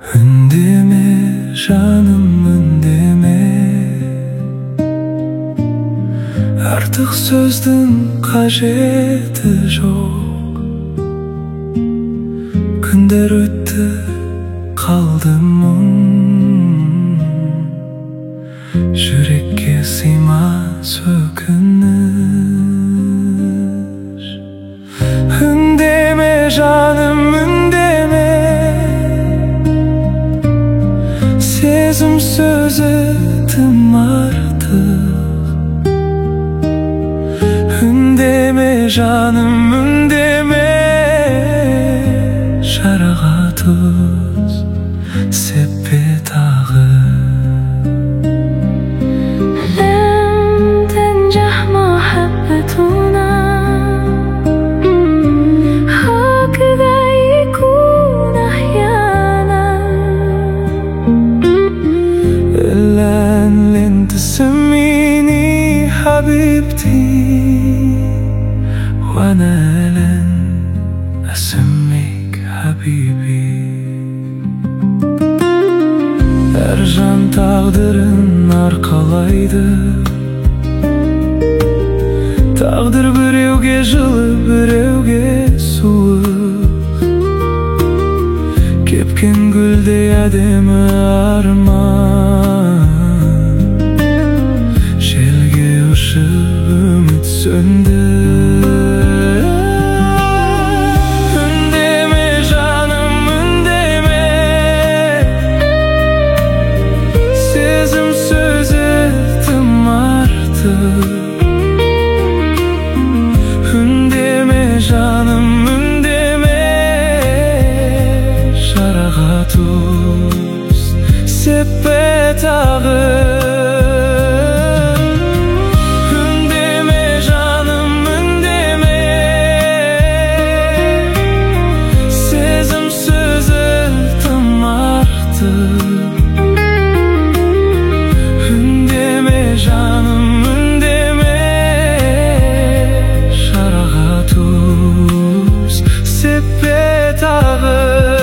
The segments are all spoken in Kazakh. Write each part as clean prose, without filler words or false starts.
Ündeme canım ündeme, artık sözdün kajeti жоқ. Күндер өтті, қалды мұң, жүрекке сыймас өкініш. Үндеме жаным үндеме, сезім сөзі тым артық. Үндеме жаным үндеме, шараға тұз сеппе тағы. لن تنجح محبتنا، هكذا يكون أحيانا. لن تسميني حبيبتي، وأنا لن أسميك حبيبي. Әр жан тағдырын арқалайды, тағдыр біреуге жылы, біреуге суық. Кепкен гүлдей әдемі арман, желге ұшып үміт сөнді. Үндеме жаным үндеме, шараға тұз сеппе тағы. Үндеме жаным үндеме, сезім сөзі тым артық. Үндеме жаным үндеме, шараға тұз сеппе тағы.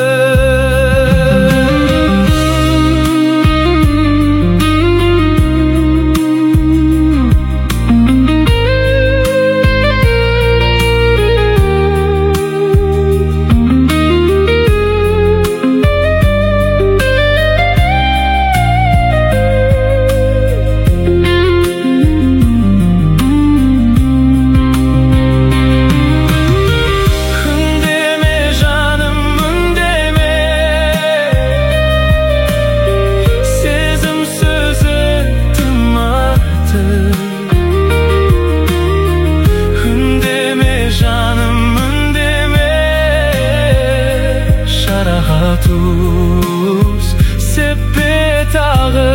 Шараға тұз сеппе тағы.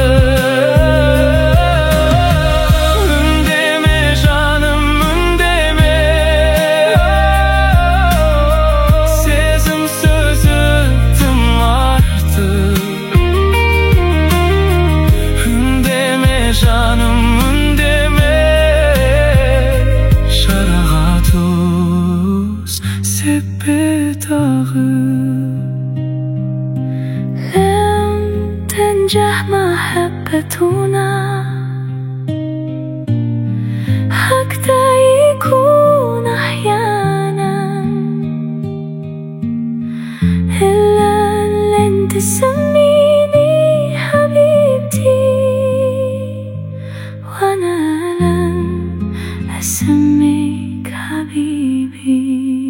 Үндеме жаным үндеме, сезім сөзі тым артық. Үндеме жаным үндеме, шараға тұз сеппе тағы. تنجح محبتنا، هكذا يكون أحيانا. إلا لن تسميني حبيبتي، وأنا لن أسميك حبيبي.